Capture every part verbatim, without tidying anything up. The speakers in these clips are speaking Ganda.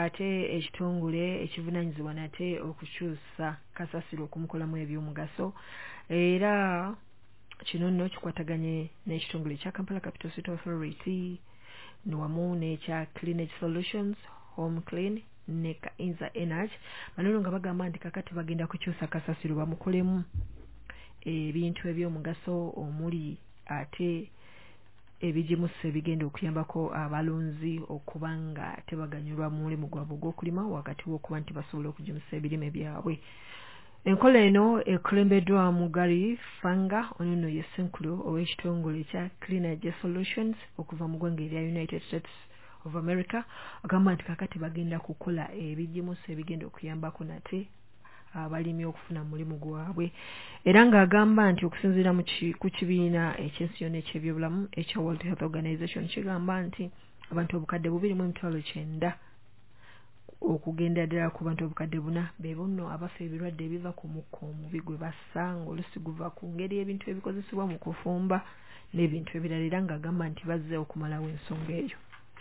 ate ekitongole ekivunanyizibwa nate okukyusa kasasiro okumukolamu eby'omugaso era kino nno kikwataganye n'ekitongole ekya Kampala Capital City Authority wamu n'ekya Clean Edge Solutions, Home Clean ne Kainza Energy. Bano nga bagamba nti kakati bagenda kukyusa kasasiro bamukolemu ebintu eby'omugaso omuli ate ebijimusa ebigenda okuyambako abalunzi okubanga tebaganyulwa mu mulimu gwabwe ogw'okulima wakati w'okuba nti basobola okujimusa ebirime byabwe. Enkola eno ekulembeddwa mu Gary Fanga, ono nno ye Ssenkulu ow'ekitongole ekya Clean Edge Solutions okuva mu ggwanga erya United States of America, agamba nti kakati bagenda kukola ebijimusa ebigenda okuyambako nate abalimi okufuna mulimu gwabwe era ng'agamba nti okusinziira ku kibiina ekyensi yonna eky'ebyobulamu ekya World Health Organization kigamba nti abantu obukadde bubiri mu emitwalo kyenda okugenda ddala ku bantu obukadde buna be bonno abafa ebirwadde ebiva ku mukka omubi gwe bassa ng'olusi guva ku ngeri ebintu ebikozesebwa mu kufumba n'ebintu ebirala era ng'agamba nti bazze okumalawo ensonga eyo.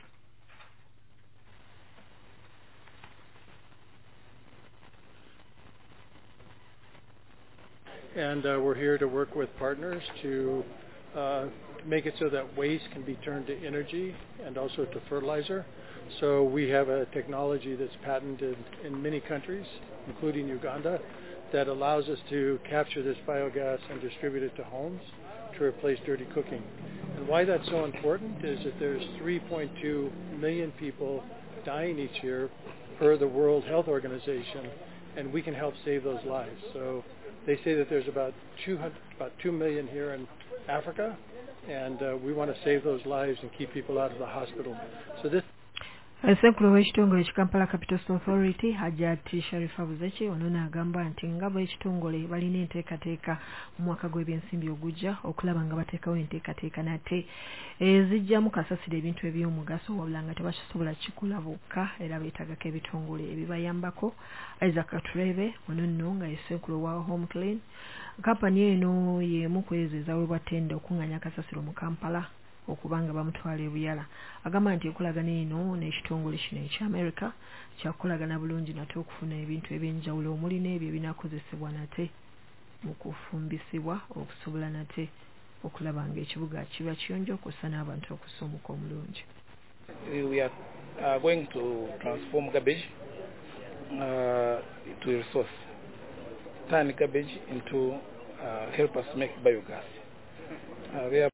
And uh, we're here to work with partners to uh, make it so that waste can be turned to energy and also to fertilizer. So we have a technology that's patented in many countries, including Uganda, that allows us to capture this biogas and distribute it to homes to replace dirty cooking. And why that's so important is that there's three point two million people dying each year per the World Health Organization, and we can help save those lives. So they say that there's about two hundred, about two million here in Africa, and uh, we want to save those lives and keep people out of the hospital. So this Ssenkulu w'ekitongole ekya Kampala Capital City Authority Hajjati Sharifa Buzechi ono n'agamba nti nga bw'ekitongole balina enteekateeka mu mwaka gw'ebyensimbi ogujja okulaba nga bateekawo enteekateeka nate ezijjamu kasasira ebintu eby'omugaso wabula nga tebakisobola kikola bokka era beetagako ebitongole ebibayambako. Isaac Katurebe ono nno nga ye Ssenkulu wa Home Clean. Kampani eno y'emu ku ezo ezaweebwa ttenda okuŋŋaanya kasasiro mu Kampala okubanga bamutwala ebuyala. Agamba nti enkolagana eno n'ekitongole kino ekya America kyakolagana bulungi nate okufuna ebintu ebyenjawulo omuli n'ebyo ebinaakozesebwa nate mu kufumbisibwa okusobola nate okulaba ng'ekibuga kiba kiyonjo okussa n'abantu okussa omukka omulungi. We are uh, going to transform garbage uh, to a resource, turn garbage into uh, help us make biogas. Uh,